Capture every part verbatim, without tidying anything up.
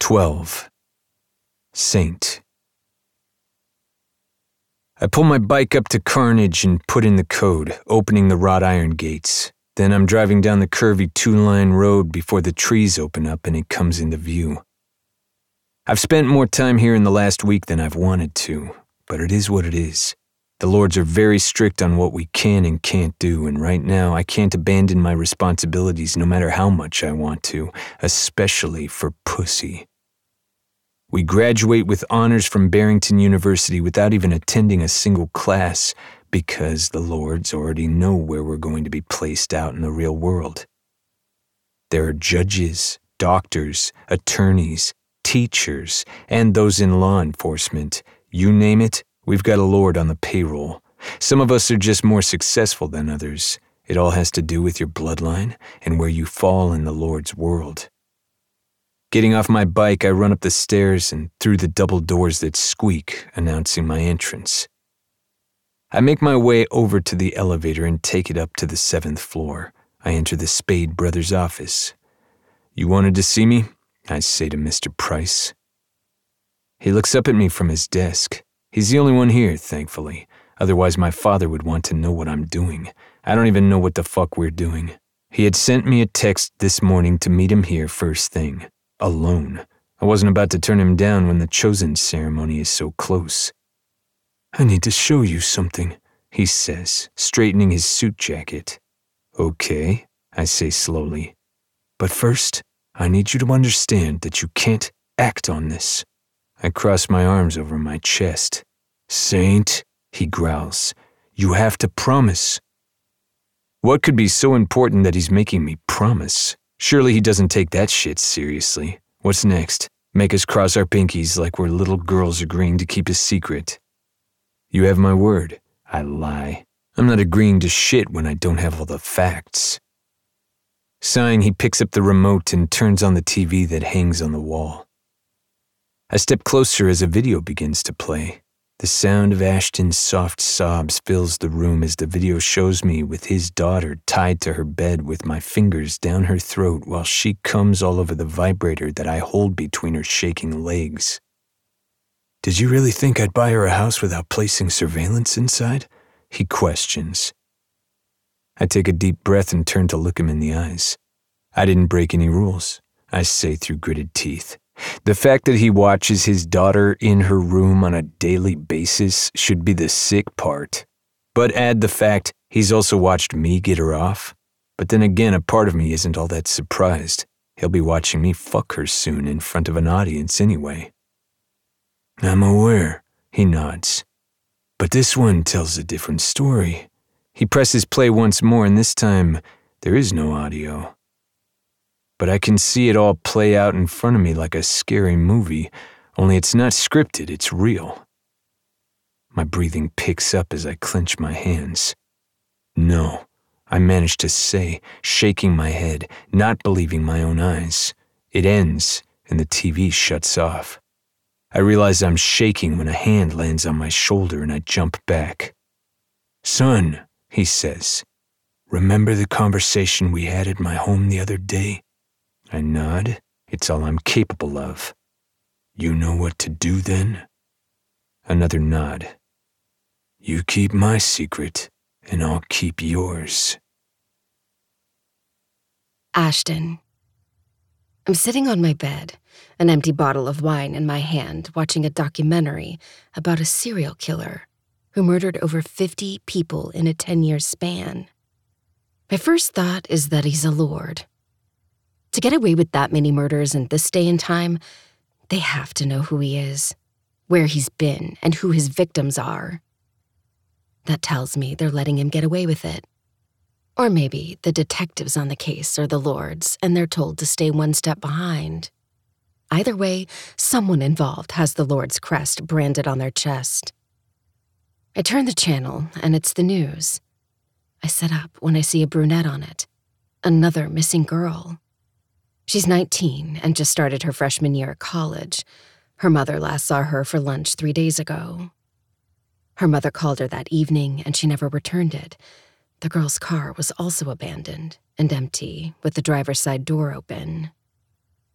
twelve. Saint. I pull my bike up to Carnage and put in the code, opening the wrought iron gates. Then I'm driving down the curvy two-line road before the trees open up and it comes into view. I've spent more time here in the last week than I've wanted to, but it is what it is. The Lords are very strict on what we can and can't do, and right now I can't abandon my responsibilities no matter how much I want to, especially for pussy. We graduate with honors from Barrington University without even attending a single class because the Lords already know where we're going to be placed out in the real world. There are judges, doctors, attorneys, teachers, and those in law enforcement. You name it, we've got a Lord on the payroll. Some of us are just more successful than others. It all has to do with your bloodline and where you fall in the Lord's world. Getting off my bike, I run up the stairs and through the double doors that squeak, announcing my entrance. I make my way over to the elevator and take it up to the seventh floor. I enter the Spade Brothers' office. "You wanted to see me?" I say to Mister Price. He looks up at me from his desk. He's the only one here, thankfully. Otherwise, my father would want to know what I'm doing. I don't even know what the fuck we're doing. He had sent me a text this morning to meet him here first thing. Alone. I wasn't about to turn him down when the chosen ceremony is so close. "I need to show you something," he says, straightening his suit jacket. "Okay," I say slowly. "But first, I need you to understand that you can't act on this." I cross my arms over my chest. "Saint," he growls, "you have to promise." What could be so important that he's making me promise? Surely he doesn't take that shit seriously. What's next? Make us cross our pinkies like we're little girls agreeing to keep a secret. "You have my word." I lie. I'm not agreeing to shit when I don't have all the facts. Sighing, he picks up the remote and turns on the T V that hangs on the wall. I step closer as a video begins to play. The sound of Ashton's soft sobs fills the room as the video shows me with his daughter tied to her bed with my fingers down her throat while she comes all over the vibrator that I hold between her shaking legs. "Did you really think I'd buy her a house without placing surveillance inside?" he questions. I take a deep breath and turn to look him in the eyes. "I didn't break any rules," I say through gritted teeth. The fact that he watches his daughter in her room on a daily basis should be the sick part. But add the fact he's also watched me get her off. But then again, a part of me isn't all that surprised. He'll be watching me fuck her soon in front of an audience anyway. "I'm aware," he nods. "But this one tells a different story." He presses play once more, and this time, there is no audio. But I can see it all play out in front of me like a scary movie, only it's not scripted, it's real. My breathing picks up as I clench my hands. "No," I manage to say, shaking my head, not believing my own eyes. It ends, and the T V shuts off. I realize I'm shaking when a hand lands on my shoulder and I jump back. "Son," he says, "remember the conversation we had at my home the other day?" I nod. It's all I'm capable of. "You know what to do then?" Another nod. "You keep my secret, and I'll keep yours." Ashton. I'm sitting on my bed, an empty bottle of wine in my hand, watching a documentary about a serial killer who murdered over fifty people in a ten-year span. My first thought is that he's a lord. To get away with that many murders in this day and time, they have to know who he is, where he's been, and who his victims are. That tells me they're letting him get away with it. Or maybe the detectives on the case are the lords, and they're told to stay one step behind. Either way, someone involved has the Lord's crest branded on their chest. I turn the channel, and it's the news. I sit up when I see a brunette on it. Another missing girl. She's nineteen and just started her freshman year at college. Her mother last saw her for lunch three days ago. Her mother called her that evening, and she never returned it. The girl's car was also abandoned and empty, with the driver's side door open.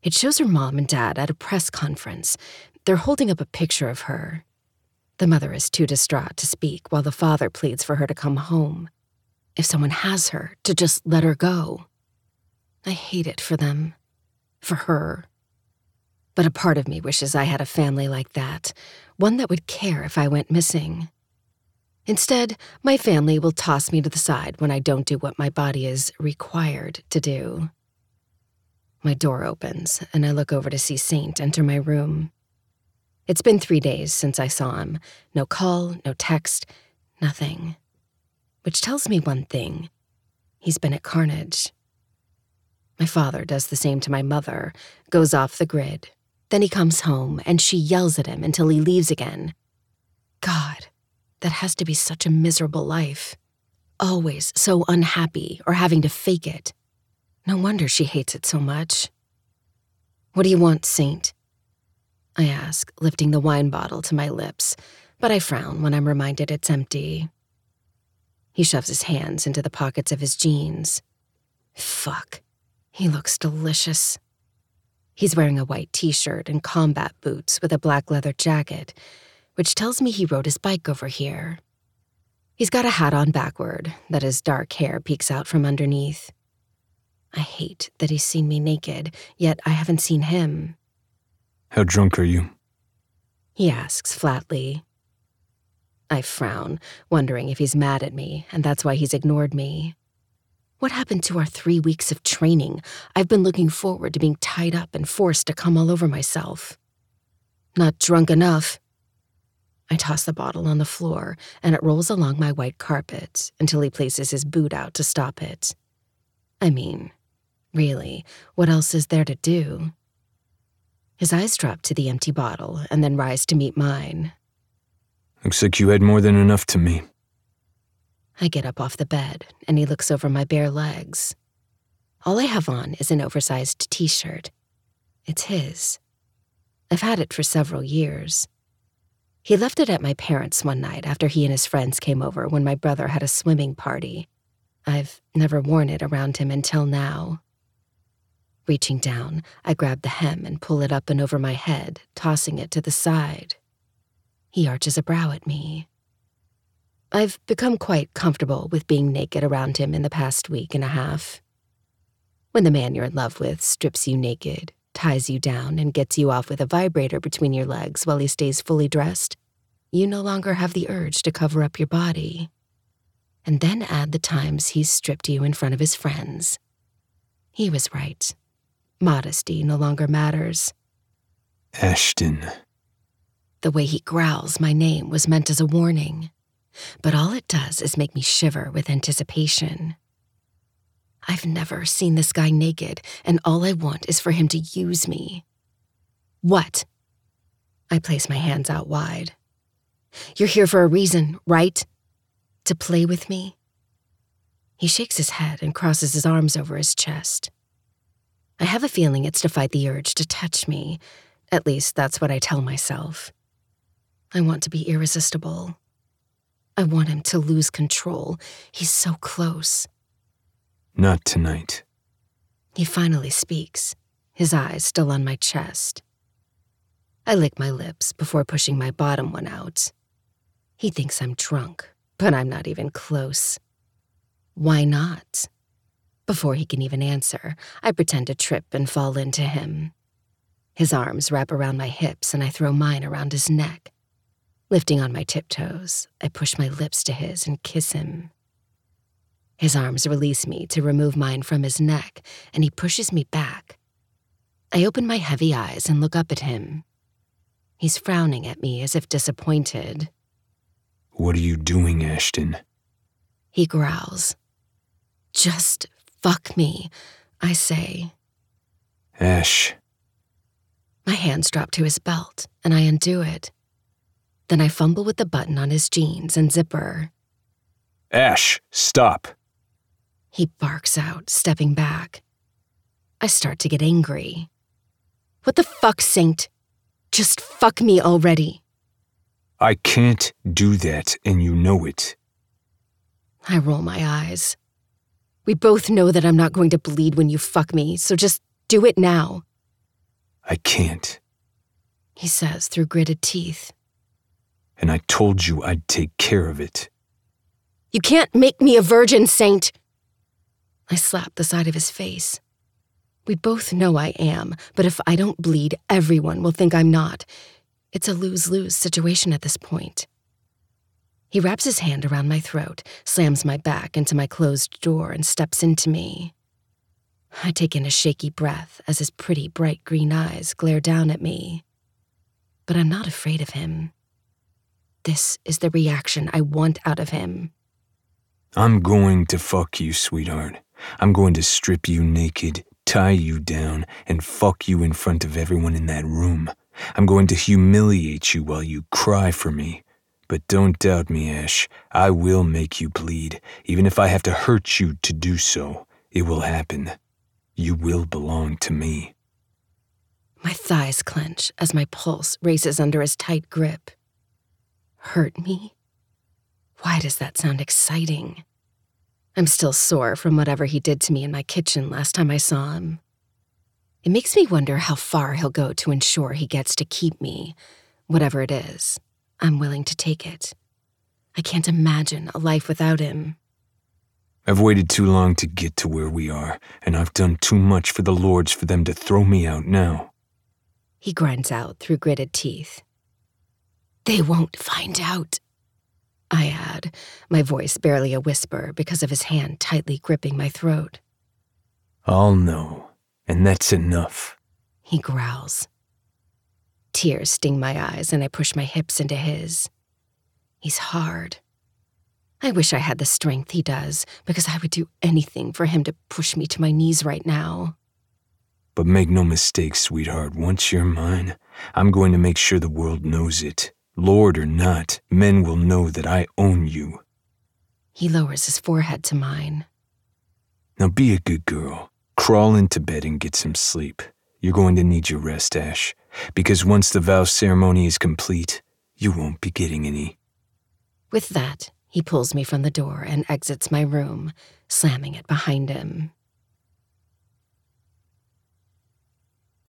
It shows her mom and dad at a press conference. They're holding up a picture of her. The mother is too distraught to speak while the father pleads for her to come home. If someone has her, to just let her go. I hate it for them. For her. But a part of me wishes I had a family like that, one that would care if I went missing. Instead, my family will toss me to the side when I don't do what my body is required to do. My door opens, and I look over to see Saint enter my room. It's been three days since I saw him. No call, no text, nothing. Which tells me one thing. He's been at Carnage. My father does the same to my mother, goes off the grid. Then he comes home, and she yells at him until he leaves again. God, that has to be such a miserable life. Always so unhappy or having to fake it. No wonder she hates it so much. What do you want, Saint? I ask, lifting the wine bottle to my lips, but I frown when I'm reminded it's empty. He shoves his hands into the pockets of his jeans. Fuck, he looks delicious. He's wearing a white t-shirt and combat boots with a black leather jacket, which tells me he rode his bike over here. He's got a hat on backward that his dark hair peeks out from underneath. I hate that he's seen me naked, yet I haven't seen him. How drunk are you? He asks flatly. I frown, wondering if he's mad at me, and that's why he's ignored me. What happened to our three weeks of training? I've been looking forward to being tied up and forced to come all over myself. Not drunk enough. I toss the bottle on the floor, and it rolls along my white carpet until he places his boot out to stop it. I mean, really, what else is there to do? His eyes drop to the empty bottle and then rise to meet mine. Looks like you had more than enough to me. I get up off the bed, and he looks over my bare legs. All I have on is an oversized t-shirt. It's his. I've had it for several years. He left it at my parents' one night after he and his friends came over when my brother had a swimming party. I've never worn it around him until now. Reaching down, I grab the hem and pull it up and over my head, tossing it to the side. He arches a brow at me. I've become quite comfortable with being naked around him in the past week and a half. When the man you're in love with strips you naked, ties you down, and gets you off with a vibrator between your legs while he stays fully dressed, you no longer have the urge to cover up your body. And then add the times he's stripped you in front of his friends. He was right. Modesty no longer matters. Ashton. The way he growls my name was meant as a warning, but all it does is make me shiver with anticipation. I've never seen this guy naked, and all I want is for him to use me. What? I place my hands out wide. You're here for a reason, right? To play with me? He shakes his head and crosses his arms over his chest. I have a feeling it's to fight the urge to touch me. At least that's what I tell myself. I want to be irresistible. I want him to lose control. He's so close. Not tonight. He finally speaks, his eyes still on my chest. I lick my lips before pushing my bottom one out. He thinks I'm drunk, but I'm not even close. Why not? Before he can even answer, I pretend to trip and fall into him. His arms wrap around my hips and I throw mine around his neck. Lifting on my tiptoes, I push my lips to his and kiss him. His arms release me to remove mine from his neck, and he pushes me back. I open my heavy eyes and look up at him. He's frowning at me as if disappointed. What are you doing, Ashton? He growls. Just fuck me, I say. Ash. My hands drop to his belt, and I undo it. Then I fumble with the button on his jeans and zipper. Ash, stop. He barks out, stepping back. I start to get angry. What the fuck, Saint? Just fuck me already. I can't do that, and you know it. I roll my eyes. We both know that I'm not going to bleed when you fuck me, so just do it now. I can't. He says through gritted teeth. And I told you I'd take care of it. You can't make me a virgin, Saint! I slap the side of his face. We both know I am, but if I don't bleed, everyone will think I'm not. It's a lose-lose situation at this point. He wraps his hand around my throat, slams my back into my closed door, and steps into me. I take in a shaky breath as his pretty, bright green eyes glare down at me. But I'm not afraid of him. This is the reaction I want out of him. I'm going to fuck you, sweetheart. I'm going to strip you naked, tie you down, and fuck you in front of everyone in that room. I'm going to humiliate you while you cry for me. But don't doubt me, Ash. I will make you bleed. Even if I have to hurt you to do so, it will happen. You will belong to me. My thighs clench as my pulse races under his tight grip. Hurt me? Why does that sound exciting? I'm still sore from whatever he did to me in my kitchen last time I saw him. It makes me wonder how far he'll go to ensure he gets to keep me. Whatever it is, I'm willing to take it. I can't imagine a life without him. I've waited too long to get to where we are, and I've done too much for the Lords for them to throw me out now. He grinds out through gritted teeth. They won't find out, I add, my voice barely a whisper because of his hand tightly gripping my throat. I'll know, and that's enough, he growls. Tears sting my eyes and I push my hips into his. He's hard. I wish I had the strength he does, because I would do anything for him to push me to my knees right now. But make no mistake, sweetheart, once you're mine, I'm going to make sure the world knows it. Lord or not, men will know that I own you. He lowers his forehead to mine. Now be a good girl. Crawl into bed and get some sleep. You're going to need your rest, Ash, because once the vow ceremony is complete, you won't be getting any. With that, he pulls me from the door and exits my room, slamming it behind him.